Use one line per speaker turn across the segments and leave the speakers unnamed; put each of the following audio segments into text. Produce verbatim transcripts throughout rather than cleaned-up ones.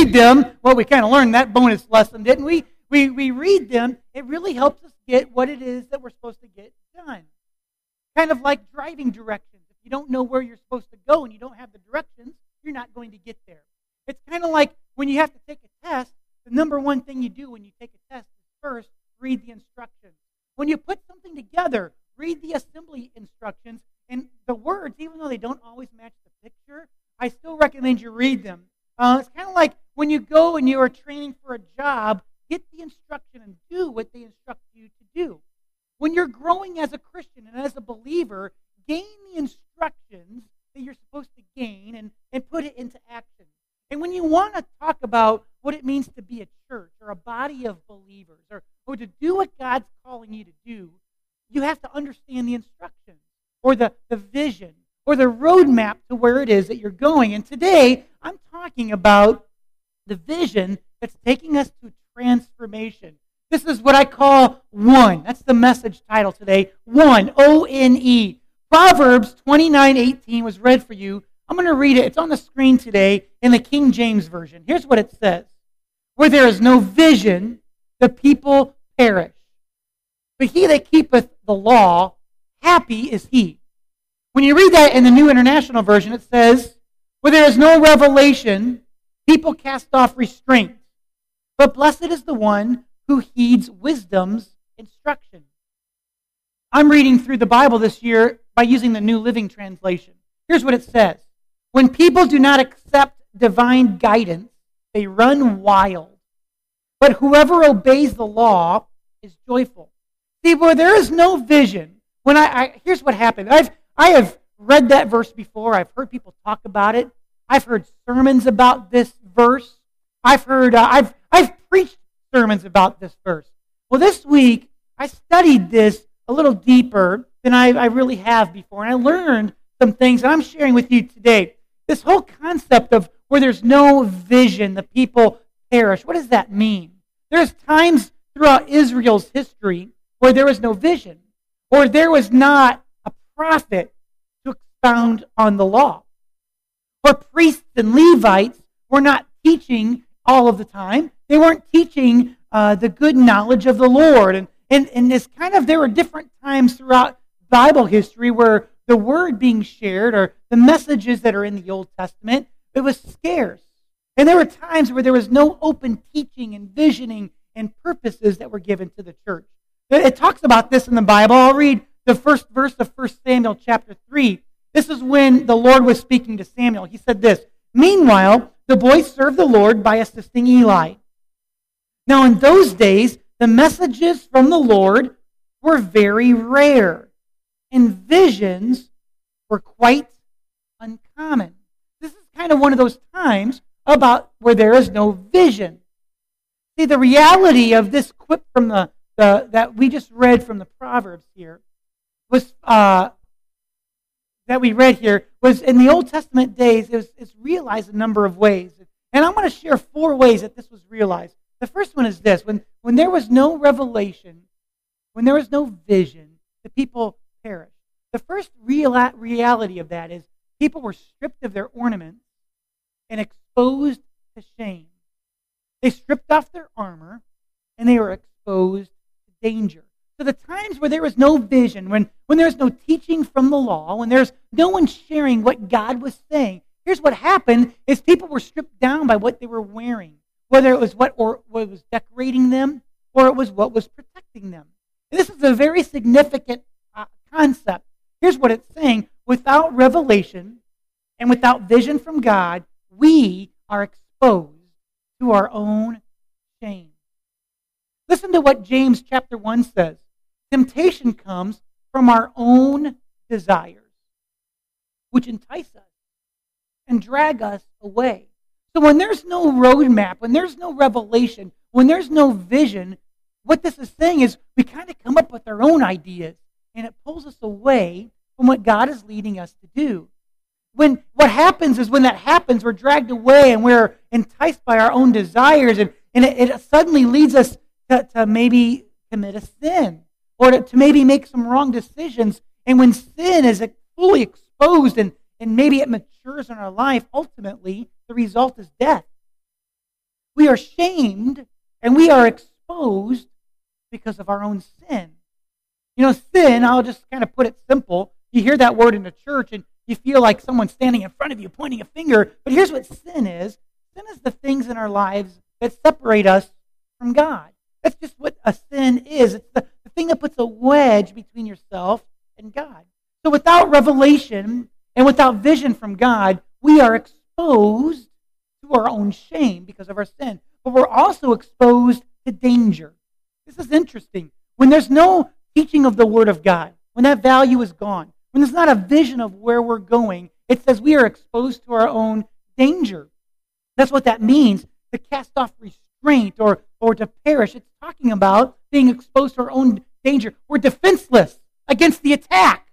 read them, well, we kind of learned that bonus lesson, didn't we? We we read them. It really helps us get what it is that we're supposed to get done. Kind of like driving directions. If you don't know where you're supposed to go and you don't have the directions, you're not going to get there. It's kind of like when you have to take a test, the number one thing you do when you take a test is first read the instructions. When you put something together, read the assembly instructions, and the words, even though they don't always match the picture, I still recommend you read them. Uh, it's kind of like when you go and you are training for a job, get the instruction and do what they instruct you to do. When you're growing as a Christian and as a believer, gain the instructions that you're supposed to gain and, and put it into action. And when you want to talk about what it means to be a church or a body of believers or, or to do what God's calling you to do, you have to understand the instructions or the, the vision or the roadmap to where it is that you're going. And today, I'm talking about the vision that's taking us to transformation. This is what I call one. That's the message title today. One, O N E. Proverbs twenty-nine eighteen was read for you. I'm going to read it. It's on the screen today in the King James Version. Here's what it says. Where there is no vision, the people perish. But he that keepeth the law, happy is he. When you read that in the New International Version, it says, where there is no revelation, people cast off restraint. But blessed is the one who heeds wisdom's instruction. I'm reading through the Bible this year by using the New Living Translation. Here's what it says. When people do not accept divine guidance, they run wild. But whoever obeys the law is joyful. See, where there is no vision, when I, I here's what happened. I've I have read that verse before. I've heard people talk about it. I've heard sermons about this verse. I've heard uh, I've I've preached sermons about this verse. Well, this week I studied this a little deeper than I, I really have before, and I learned some things that I'm sharing with you today. This whole concept of where there's no vision, the people perish. What does that mean? There's times throughout Israel's history where there was no vision, or there was not a prophet to expound on the law, or priests and Levites were not teaching all of the time. They weren't teaching uh, the good knowledge of the Lord. And, and, and it's kind of, there were different times throughout Bible history where the word being shared or the messages that are in the Old Testament, it was scarce. And there were times where there was no open teaching and visioning and purposes that were given to the church. It talks about this in the Bible. I'll read the first verse of First Samuel chapter three. This is when the Lord was speaking to Samuel. He said this, meanwhile, the boys served the Lord by assisting Eli. Now in those days, the messages from the Lord were very rare, and visions were quite uncommon. This is kind of one of those times about where there is no vision. See, the reality of this quip from the, the that we just read from the Proverbs here was uh, that we read here was in the Old Testament days. It was, it's realized a number of ways, and I'm going to share four ways that this was realized. The first one is this: when when there was no revelation, when there was no vision, the people perished. The first real reality of that is people were stripped of their ornaments and exposed to shame. They stripped off their armor and they were exposed to danger. So the times where there was no vision, when, when there was no teaching from the law, when there's no one sharing what God was saying, here's what happened is people were stripped down by what they were wearing, whether it was what, or, what was decorating them or it was what was protecting them. And this is a very significant uh, concept. Here's what it's saying. Without revelation and without vision from God, we are exposed to our own shame. Listen to what James chapter one says. Temptation comes from our own desires, which entice us and drag us away. So when there's no roadmap, when there's no revelation, when there's no vision, what this is saying is we kind of come up with our own ideas, and it pulls us away from what God is leading us to do. When what happens is when that happens, we're dragged away and we're enticed by our own desires, and, and it, it suddenly leads us to, to maybe commit a sin or to, to maybe make some wrong decisions. And when sin is fully exposed and, and maybe it matures in our life, ultimately the result is death. We are shamed and we are exposed because of our own sin. You know, sin, I'll just kind of put it simple. You hear that word in the church and you feel like someone's standing in front of you pointing a finger. But here's what sin is. Sin is the things in our lives that separate us from God. That's just what a sin is. It's the, the thing that puts a wedge between yourself and God. So without revelation and without vision from God, we are exposed to our own shame because of our sin. But we're also exposed to danger. This is interesting. When there's no teaching of the Word of God, when that value is gone, when there's not a vision of where we're going, it says we are exposed to our own danger. That's what that means, to cast off restraint or, or to perish. It's talking about being exposed to our own danger. We're defenseless against the attack.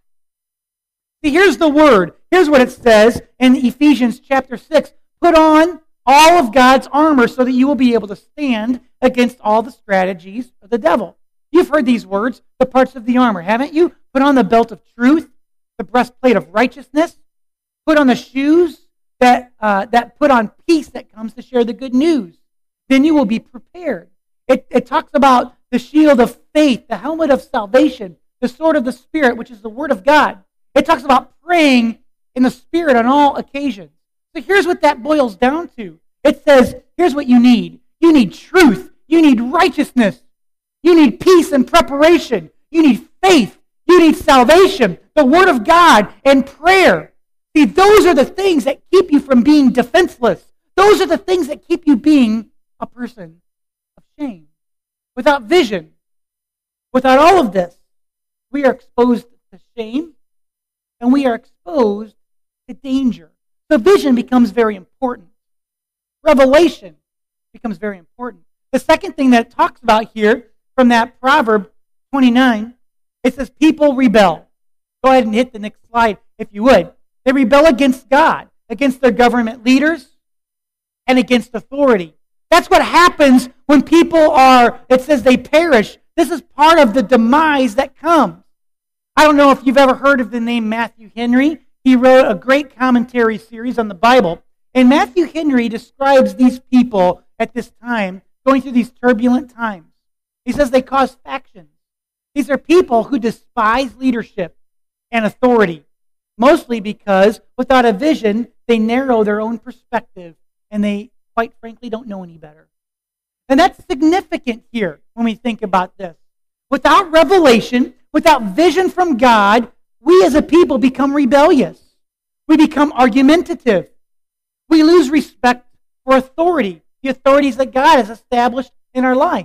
See, here's the word. Here's what it says in Ephesians chapter six. Put on all of God's armor so that you will be able to stand against all the strategies of the devil. You've heard these words, the parts of the armor, haven't you? Put on the belt of truth, the breastplate of righteousness. Put on the shoes that, uh, that put on peace that comes to share the good news. Then you will be prepared. It, it talks about the shield of faith, the helmet of salvation, the sword of the Spirit, which is the Word of God. It talks about praying in the Spirit on all occasions. So here's what that boils down to. It says, here's what you need. You need truth. You need righteousness. You need peace and preparation. You need faith. You need salvation, the Word of God, and prayer. See, those are the things that keep you from being defenseless. Those are the things that keep you being a person of shame. Without vision, without all of this, we are exposed to shame and we are exposed to danger. So vision becomes very important. Revelation becomes very important. The second thing that it talks about here from that Proverb twenty-nine, it says people rebel. Go ahead and hit the next slide if you would. They rebel against God, against their government leaders, and against authority. That's what happens when people are, it says they perish. This is part of the demise that comes. I don't know if you've ever heard of the name Matthew Henry. He wrote a great commentary series on the Bible. And Matthew Henry describes these people at this time going through these turbulent times. He says they cause factions. These are people who despise leadership and authority, mostly because without a vision, they narrow their own perspective and they, quite frankly, don't know any better. And that's significant here when we think about this. Without revelation, without vision from God, we as a people become rebellious. We become argumentative. We lose respect for authority, the authorities that God has established in our life.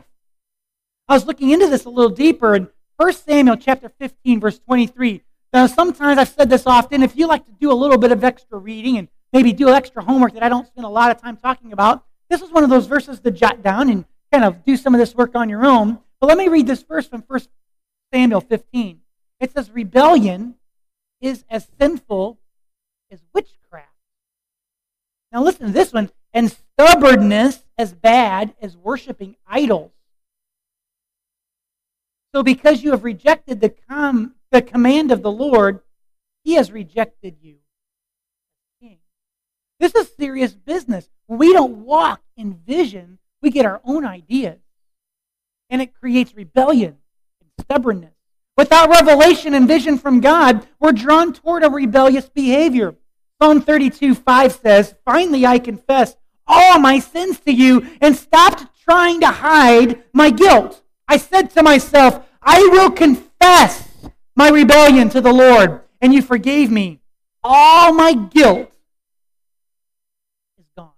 I was looking into this a little deeper in First Samuel chapter fifteen, verse twenty-three. Now, sometimes I've said this often, if you like to do a little bit of extra reading and maybe do extra homework that I don't spend a lot of time talking about, this is one of those verses to jot down and kind of do some of this work on your own. But let me read this verse from First Samuel fifteen. It says, rebellion is as sinful as witchcraft. Now listen to this one. And stubbornness as bad as worshiping idols. So because you have rejected the, com- the command of the Lord, He has rejected you. King. This is serious business. When we don't walk in vision, we get our own ideas. And it creates rebellion and stubbornness. Without revelation and vision from God, we're drawn toward a rebellious behavior. Psalm thirty-two five says, finally I confess all my sins to you and stopped trying to hide my guilt. I said to myself, I will confess my rebellion to the Lord, and you forgave me. All my guilt is gone.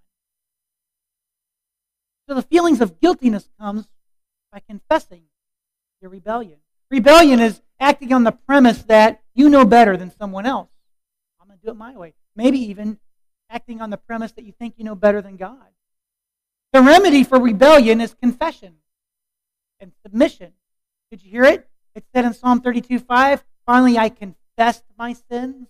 So the feelings of guiltiness comes by confessing your rebellion. Rebellion is acting on the premise that you know better than someone else. I'm going to do it my way. Maybe even acting on the premise that you think you know better than God. The remedy for rebellion is confession and submission. Did you hear it? It said in Psalm thirty-two five, finally I confessed my sins.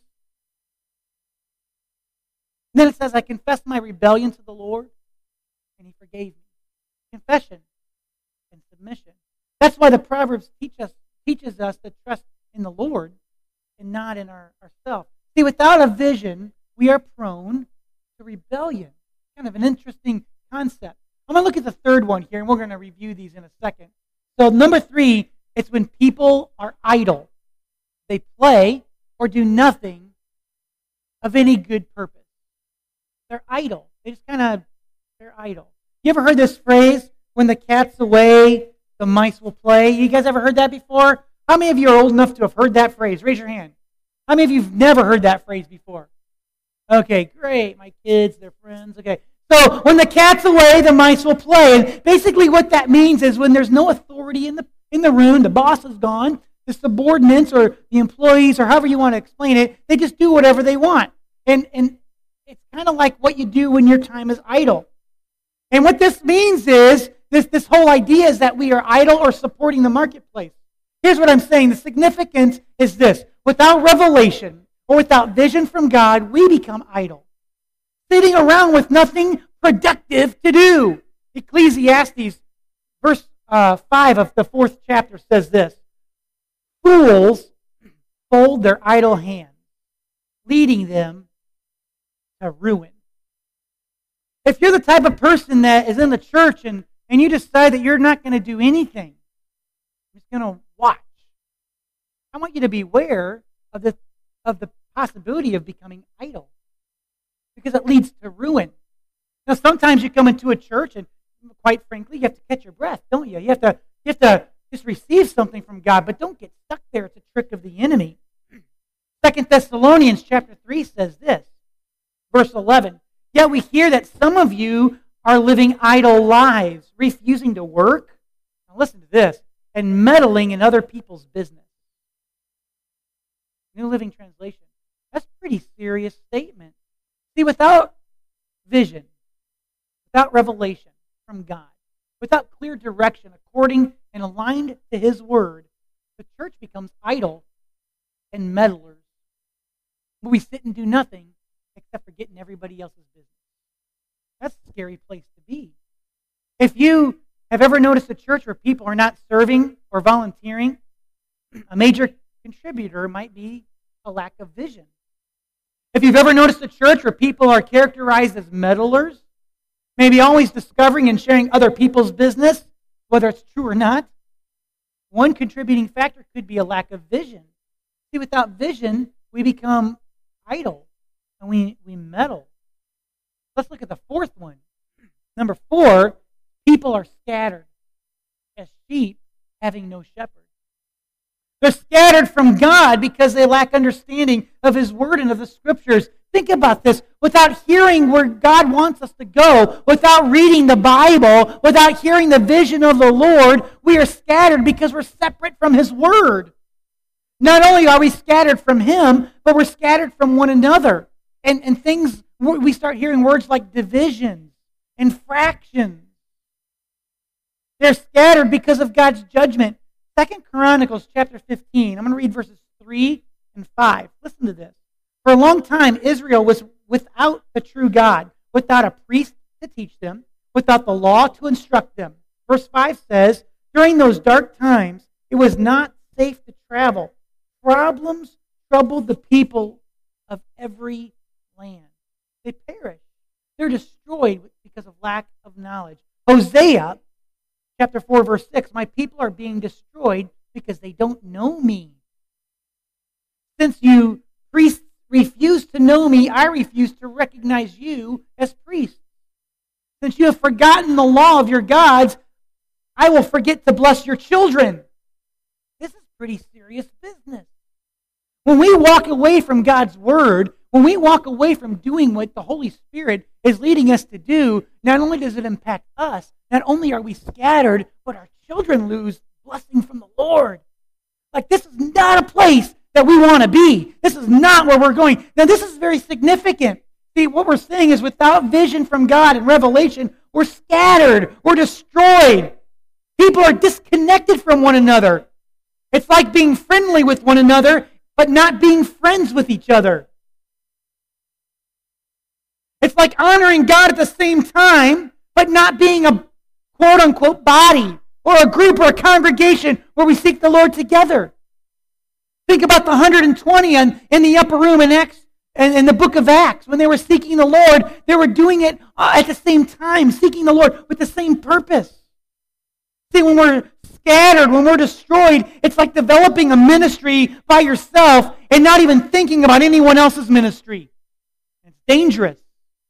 And then it says, I confessed my rebellion to the Lord, and He forgave me. Confession and submission. That's why the Proverbs teach us, teaches us to trust in the Lord and not in our, ourselves. See, without a vision, we are prone to rebellion. Kind of an interesting concept. I'm going to look at the third one here, and we're going to review these in a second. So number three, it's when people are idle. They play or do nothing of any good purpose. They're idle. They just kind of, they're idle. You ever heard this phrase, when the cat's away, the mice will play? You guys ever heard that before? How many of you are old enough to have heard that phrase? Raise your hand. How many of you have never heard that phrase before? Okay, great. My kids, their friends. Okay. So when the cat's away, the mice will play. And basically what that means is when there's no authority in the in the room, the boss is gone, the subordinates or the employees or however you want to explain it, they just do whatever they want. And, and it's kind of like what you do when your time is idle. And what this means is, this, this whole idea is that we are idle or supporting the marketplace. Here's what I'm saying. The significance is this. Without revelation or without vision from God, we become idle, sitting around with nothing productive to do. Ecclesiastes, verse uh, five of the fourth chapter says this. Fools fold their idle hands, leading them to ruin. If you're the type of person that is in the church and, and you decide that you're not going to do anything, you're just going to watch, I want you to be aware of the, of the possibility of becoming idle, because it leads to ruin. Now, sometimes you come into a church and, quite frankly, you have to catch your breath, don't you? You have to, you have to just receive something from God, but don't get stuck there. It's a trick of the enemy. Second Thessalonians chapter three says this, verse eleven. Yet we hear that some of you are living idle lives, refusing to work. Now listen to this, and meddling in other people's business. New Living Translation. That's a pretty serious statement. See, without vision, without revelation from God, without clear direction according and aligned to His Word, the church becomes idle and meddlers. We sit and do nothing except for getting everybody else's business. That's a scary place to be. If you have ever noticed a church where people are not serving or volunteering, a major contributor might be a lack of vision. If you've ever noticed a church where people are characterized as meddlers, maybe always discovering and sharing other people's business, whether it's true or not, one contributing factor could be a lack of vision. See, without vision, we become idle and we, we meddle. Let's look at the fourth one. Number four, people are scattered as sheep having no shepherd. They're scattered from God because they lack understanding of His Word and of the Scriptures. Think about this. Without hearing where God wants us to go, without reading the Bible, without hearing the vision of the Lord, we are scattered because we're separate from His Word. Not only are we scattered from Him, but we're scattered from one another. And, and things, we start hearing words like divisions and fractions. They're scattered because of God's judgment. Second Chronicles chapter fifteen, I'm going to read verses three and five. Listen to this. For a long time, Israel was without the true God, without a priest to teach them, without the law to instruct them. Verse five says, during those dark times, it was not safe to travel. Problems troubled the people of every land. They perish. They're destroyed because of lack of knowledge. Hosea chapter four, verse six, my people are being destroyed because they don't know me. Since you priests refuse to know me, I refuse to recognize you as priests. Since you have forgotten the law of your gods, I will forget to bless your children. This is pretty serious business. When we walk away from God's Word, when we walk away from doing what the Holy Spirit is leading us to do, not only does it impact us, not only are we scattered, but our children lose blessing from the Lord. Like, this is not a place that we want to be. This is not where we're going. Now, this is very significant. See, what we're saying is without vision from God and revelation, we're scattered. We're destroyed. People are disconnected from one another. It's like being friendly with one another, but not being friends with each other. It's like honoring God at the same time, but not being a quote-unquote body or a group or a congregation where we seek the Lord together. Think about the one hundred twenty in, in the upper room in Acts And in the book of Acts, when they were seeking the Lord, they were doing it uh, at the same time, seeking the Lord with the same purpose. See, when we're scattered, when we're destroyed, it's like developing a ministry by yourself and not even thinking about anyone else's ministry. It's dangerous.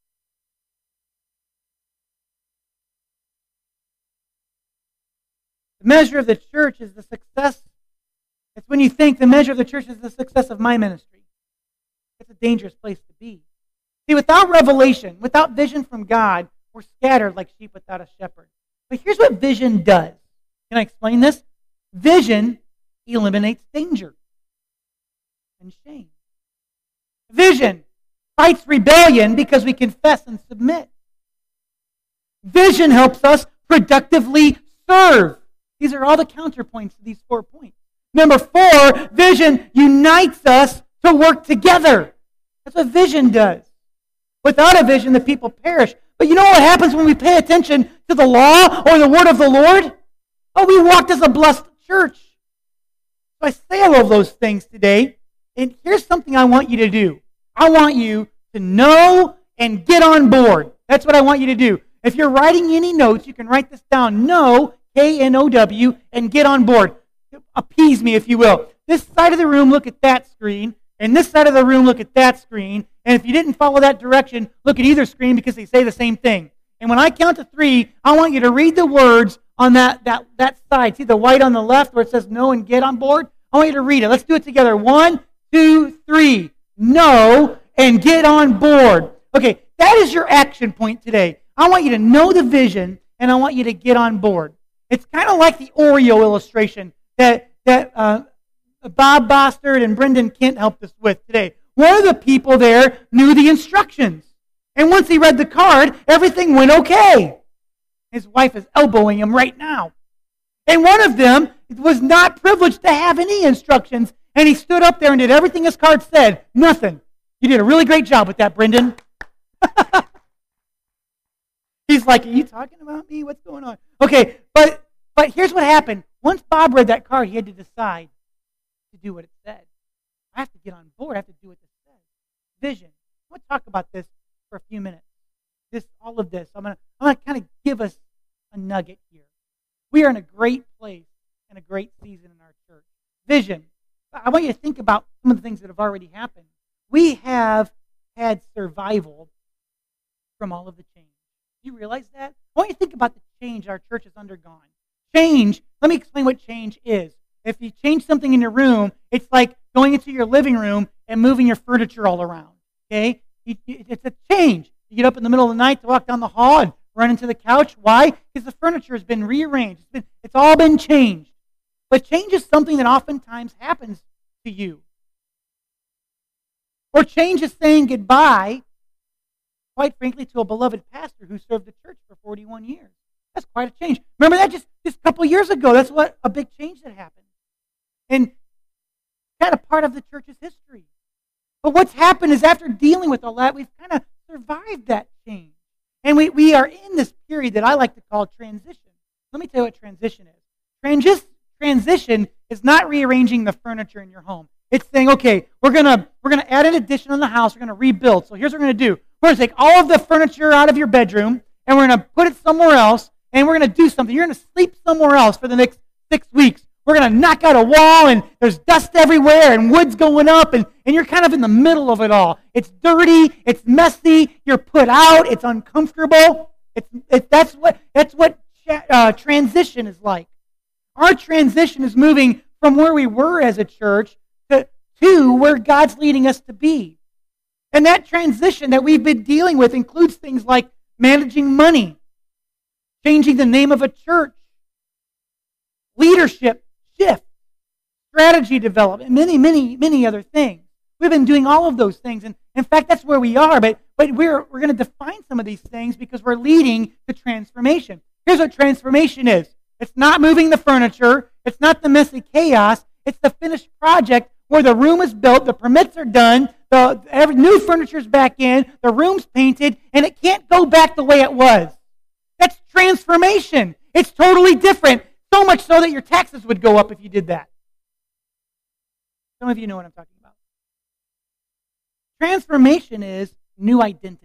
The measure of the church is the success. It's when you think the measure of the church is the success of my ministry. It's a dangerous place to be. See, without revelation, without vision from God, we're scattered like sheep without a shepherd. But here's what vision does. Can I explain this? Vision eliminates danger and shame. Vision fights rebellion because we confess and submit. Vision helps us productively serve. These are all the counterpoints to these four points. Number four, vision unites us to work together. That's what vision does. Without a vision, the people perish. But you know what happens when we pay attention to the law or the word of the Lord? Oh, we walked as a blessed church. So I say all of those things today. And here's something I want you to do. I want you to know and get on board. That's what I want you to do. If you're writing any notes, you can write this down. Know, K N O W, and get on board. Appease me, if you will. This side of the room, look at that screen. And this side of the room, look at that screen. And if you didn't follow that direction, look at either screen because they say the same thing. And when I count to three, I want you to read the words on that, that, that side. See the white on the left where it says know and get on board? I want you to read it. Let's do it together. One, two, three. Know and get on board. Okay, that is your action point today. I want you to know the vision and I want you to get on board. It's kind of like the Oreo illustration that, that uh, Bob Bostard and Brendan Kent helped us with today. One of the people there knew the instructions. And once he read the card, everything went okay. His wife is elbowing him right now. And one of them was not privileged to have any instructions, and he stood up there and did everything his card said. Nothing. You did a really great job with that, Brendan. He's like, are you talking about me? What's going on? Okay, but but here's what happened. Once Bob read that card, he had to decide to do what it said. I have to get on board. I have to do what it says. Vision. I want to talk about this for a few minutes. This, all of this. I'm going to I'm going to kind of give us a nugget here. We are in a great place and a great season in our church. Vision. I want you to think about some of the things that have already happened. We have had survival from all of the change. Do you realize that? I want you to think about the change our church has undergone. Change, let me explain what change is. If you change something in your room, it's like going into your living room and moving your furniture all around. Okay? It's a change. You get up in the middle of the night to walk down the hall and run into the couch. Why? Because the furniture has been rearranged. It's, been, it's all been changed. But change is something that oftentimes happens to you. Or change is saying goodbye, quite frankly, to a beloved pastor who served the church for forty-one years. That's quite a change. Remember that just, just a couple years ago. That's what a big change that happened. And kind of part of the church's history. But what's happened is after dealing with all that, we've kind of survived that change. And we, we are in this period that I like to call transition. Let me tell you what transition is. Transis, transition is not rearranging the furniture in your home. It's saying, okay, we're gonna we're gonna add an addition on the house. We're gonna rebuild. So here's what we're gonna do. We're gonna take all of the furniture out of your bedroom, and we're gonna put it somewhere else, and we're gonna do something. You're gonna sleep somewhere else for the next six weeks. We're gonna knock out a wall, and there's dust everywhere, and wood's going up, and, and you're kind of in the middle of it all. It's dirty. It's messy. You're put out. It's uncomfortable. It's it, that's what that's what uh, transition is like. Our transition is moving from where we were as a church to, to where God's leading us to be. And that transition that we've been dealing with includes things like managing money, changing the name of a church, leadership shift, strategy development, many, many, many other things. We've been doing all of those things. And in fact, that's where we are. But, but we're, we're going to define some of these things because we're leading to transformation. Here's what transformation is. It's not moving the furniture. It's not the messy chaos. It's the finished project where the room is built, the permits are done, the every, new furniture's back in, the room's painted, and it can't go back the way it was. That's transformation. It's totally different, so much so that your taxes would go up if you did that. Some of you know what I'm talking about. Transformation is new identity.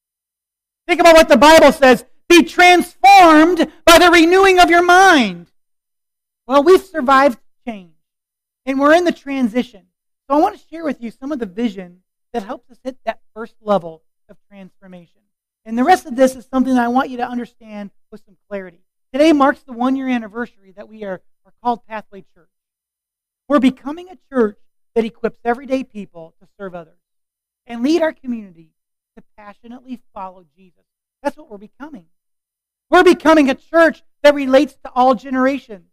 Think about what the Bible says. Be transformed by the renewing of your mind. Well, we've survived change, and we're in the transition. So I want to share with you some of the vision that helps us hit that first level of transformation. And the rest of this is something that I want you to understand with some clarity. Today marks the one-year anniversary that we are, are called Pathway Church. We're becoming a church that equips everyday people to serve others and lead our community to passionately follow Jesus. That's what we're becoming. We're becoming a church that relates to all generations.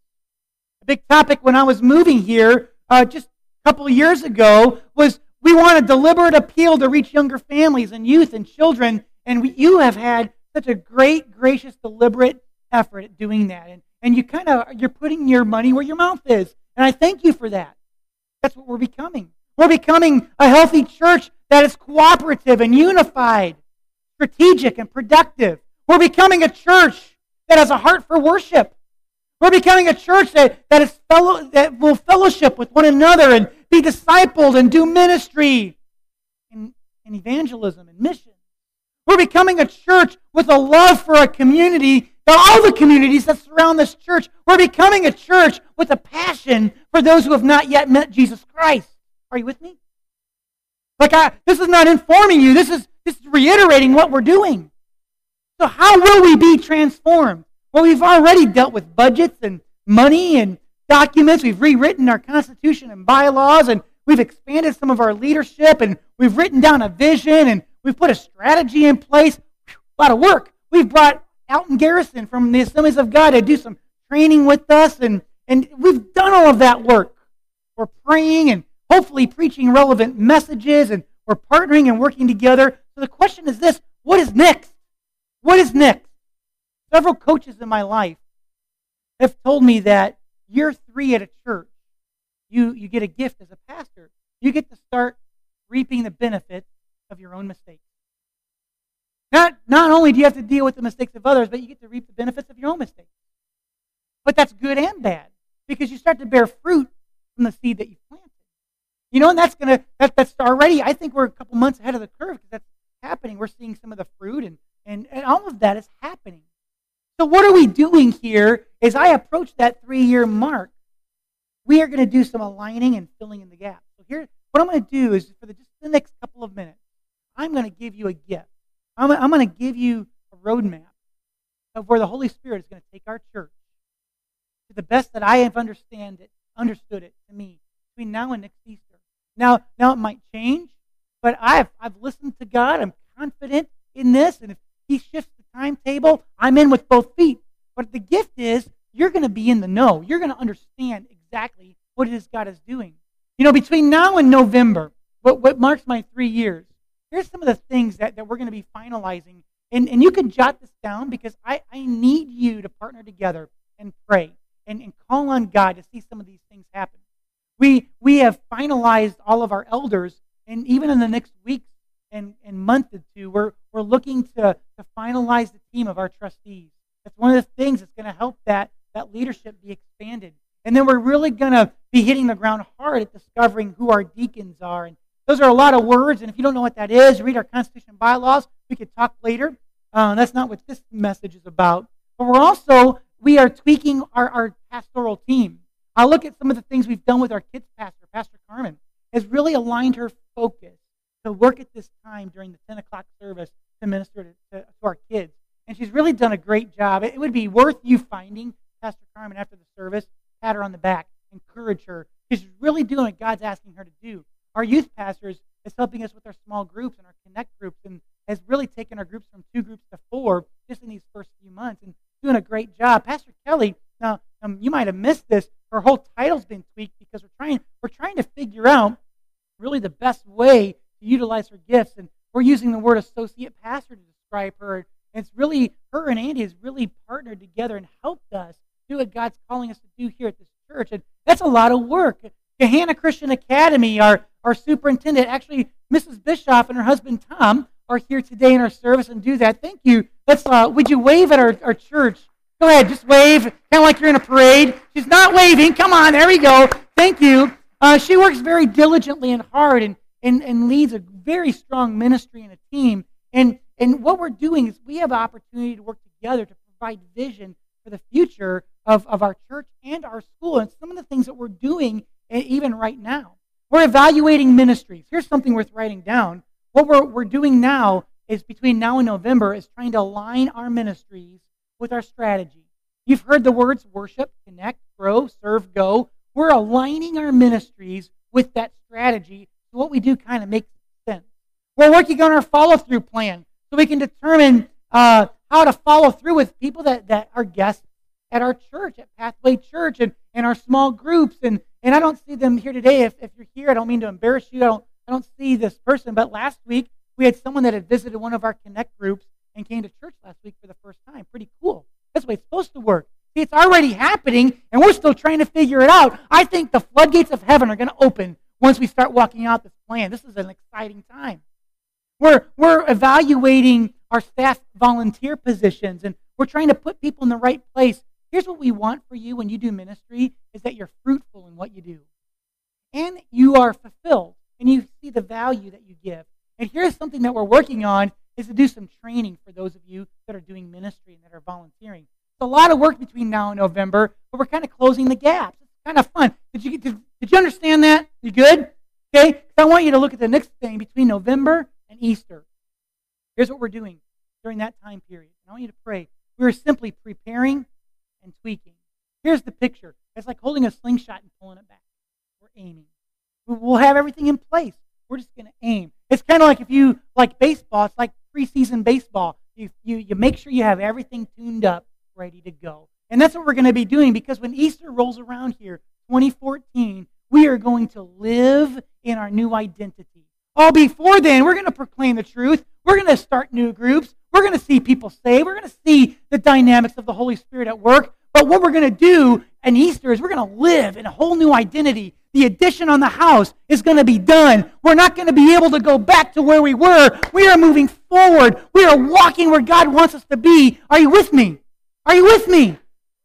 A big topic when I was moving here uh, just a couple of years ago was we want a deliberate appeal to reach younger families and youth and children, and we, you have had such a great, gracious, deliberate effort at doing that. And, and you kind of, you're putting your money where your mouth is. And I thank you for that. That's what we're becoming. We're becoming a healthy church that is cooperative and unified, strategic and productive. We're becoming a church that has a heart for worship. We're becoming a church that, that, is fellow, that will fellowship with one another and be discipled and do ministry and, and evangelism and mission. We're becoming a church with a love for a community, all the communities that surround this church. We're becoming a church with a passion for those who have not yet met Jesus Christ. Are you with me? Like, I, this is not informing you. This is, this is reiterating what we're doing. So how will we be transformed? Well, we've already dealt with budgets and money and documents. We've rewritten our Constitution and bylaws, and we've expanded some of our leadership, and we've written down a vision, and we've put a strategy in place. Whew, a lot of work. We've brought Alton Garrison from the Assemblies of God to do some training with us, and, and we've done all of that work. We're praying and hopefully preaching relevant messages, and we're partnering and working together. So the question is this: what is next? What is next? Several coaches in my life have told me that year three at a church, you, you get a gift as a pastor. You get to start reaping the benefits of your own mistakes. Not, not only do you have to deal with the mistakes of others, but you get to reap the benefits of your own mistakes. But that's good and bad, because you start to bear fruit from the seed that you planted. You know, and that's going to, that, that's already, I think we're a couple months ahead of the curve because that's happening. We're seeing some of the fruit, and, and, and all of that is happening. So what are we doing here as I approach that three-year mark? We are going to do some aligning and filling in the gaps. So here, what I'm going to do is for the, just the next couple of minutes, I'm going to give you a gift. I'm, I'm going to give you a roadmap of where the Holy Spirit is going to take our church to the best that I have understand it, understood it to me between now and next Easter. Now, now it might change, but I've I've listened to God. I'm confident in this, and if He shifts the timetable, I'm in with both feet. But the gift is you're going to be in the know. You're going to understand exactly what it is God is doing. You know, between now and November, what, what marks my three years, here's some of the things that, that we're going to be finalizing. And, and you can jot this down because I, I need you to partner together and pray and, and call on God to see some of these things happen. We we have finalized all of our elders, and even in the next weeks and, and month or two, we're, we're looking to, to finalize the team of our trustees. That's one of the things that's going to help that, that leadership be expanded. And then we're really going to be hitting the ground hard at discovering who our deacons are. And those are a lot of words, and if you don't know what that is, read our Constitution and bylaws. We could talk later. Uh, that's not what this message is about. But we're also, we are tweaking our, our pastoral team. I look at some of the things we've done with our kids pastor, Pastor Carmen, has really aligned her focus to work at this time during the ten o'clock service to minister to, to, to our kids. And she's really done a great job. It, it would be worth you finding Pastor Carmen after the service, pat her on the back, encourage her, because she's really doing what God's asking her to do. Our youth pastors is helping us with our small groups and our connect groups, and has really taken our groups from two groups to four just in these first few months, and doing a great job. Pastor Kelly, now um, you might have missed this. Her whole title's been tweaked because we're trying we're trying to figure out really the best way to utilize her gifts, and we're using the word associate pastor to describe her. And it's really her and Andy has really partnered together and helped us do what God's calling us to do here at this church, and that's a lot of work. Gahanna Christian Academy, our our superintendent, actually Missus Bischoff and her husband Tom are here today in our service and do that. Thank you. Let's uh, would you wave at our, our church? Go ahead, just wave, kind of like you're in a parade. She's not waving. Come on, there we go. Thank you. Uh, she works very diligently and hard, and, and, and leads a very strong ministry and a team. And, and what we're doing is we have an opportunity to work together to provide vision for the future of, of our church and our school. And some of the things that we're doing even right now. We're evaluating ministries. Here's something worth writing down. What we're, we're doing now is between now and November is trying to align our ministries with our strategy. You've heard the words worship, connect, grow, serve, go. We're aligning our ministries with that strategy. So what we do kind of makes sense. We're working on our follow-through plan so we can determine uh, how to follow through with people that, that are guests at our church, at Pathway Church, and, and our small groups. And, and I don't see them here today. If, if you're here, I don't mean to embarrass you. I don't, I don't see this person. But last week, we had someone that had visited one of our Connect groups and came to church last week for the first time. Pretty cool. That's the way it's supposed to work. See, it's already happening, and we're still trying to figure it out. I think the floodgates of heaven are going to open once we start walking out this plan. This is an exciting time. We're, we're evaluating our staff volunteer positions, and we're trying to put people in the right place. Here's what we want for you when you do ministry, is that you're fruitful in what you do. And you are fulfilled, and you see the value that you give. And here's something that we're working on, is to do some training for those of you that are doing ministry and that are volunteering. It's a lot of work between now and November, but we're kind of closing the gaps. It's kind of fun. Did you, did, did you understand that? You good? Okay? I want you to look at the next thing between November and Easter. Here's what we're doing during that time period. I want you to pray. We're simply preparing and tweaking. Here's the picture. It's like holding a slingshot and pulling it back. We're aiming. We'll have everything in place. We're just going to aim. It's kind of like if you like baseball, it's like preseason baseball. You, you, you make sure you have everything tuned up, ready to go. And that's what we're going to be doing, because when Easter rolls around here, twenty fourteen, we are going to live in our new identity. Oh, before then, we're going to proclaim the truth. We're going to start new groups. We're going to see people saved. We're going to see the dynamics of the Holy Spirit at work. But what we're going to do in Easter is we're going to live in a whole new identity. The addition on the house is going to be done. We're not going to be able to go back to where we were. We are moving forward. We are walking where God wants us to be. Are you with me? Are you with me?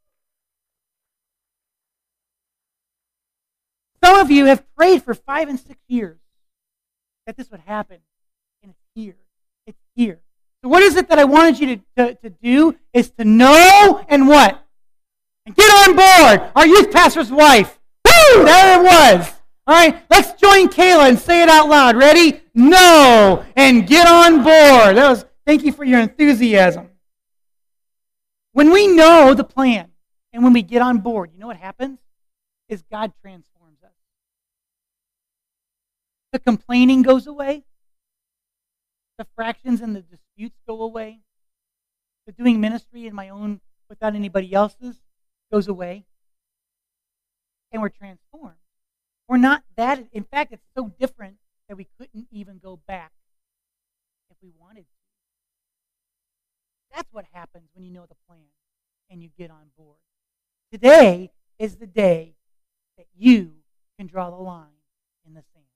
Some of you have prayed for five and six years that this would happen. And it's here. It's here. So what is it that I wanted you to, to, to do is to know and what? And get on board. Our youth pastor's wife. Woo! There it was. All right, let's join Kayla and say it out loud. Ready? Know and get on board. That was. Thank you for your enthusiasm. When we know the plan and when we get on board, you know what happens? Is God transforms us. The complaining goes away. The fractions and the disputes go away. The doing ministry in my own without anybody else's goes away. And we're transformed. We're not that. In fact, it's so different that we couldn't even go back if we wanted to. That's what happens when you know the plan and you get on board. Today is the day that you can draw the line in the sand.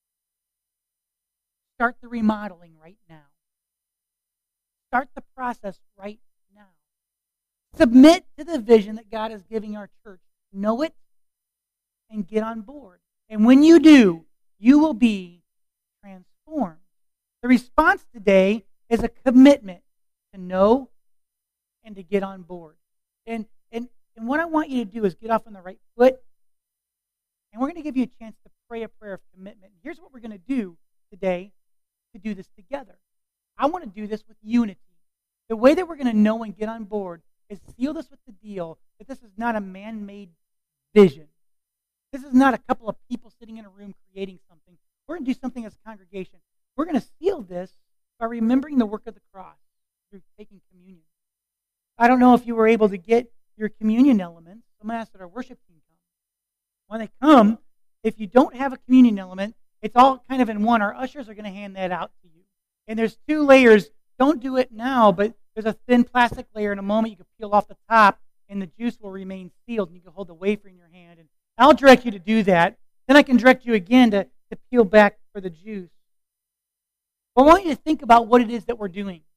Start the remodeling right now. Start the process right now. Submit to the vision that God is giving our church. Know it and get on board. And when you do, you will be transformed. The response today is a commitment to know and to get on board. And, and, and what I want you to do is get off on the right foot. And we're going to give you a chance to pray a prayer of commitment. Here's what we're going to do today to do this together. I want to do this with unity. The way that we're going to know and get on board is seal this with the deal that this is not a man-made vision. This is not a couple of people sitting in a room creating something. We're going to do something as a congregation. We're going to seal this by remembering the work of the cross through taking communion. I don't know if you were able to get your communion elements. I'm going to ask that our worship team come. When they come, if you don't have a communion element, it's all kind of in one. Our ushers are going to hand that out to you. And there's two layers. Don't do it now, but there's a thin plastic layer. In a moment, you can peel off the top, and the juice will remain sealed, and you can hold the wafer in your hand. And I'll direct you to do that. Then I can direct you again to, to peel back for the juice. But I want you to think about what it is that we're doing.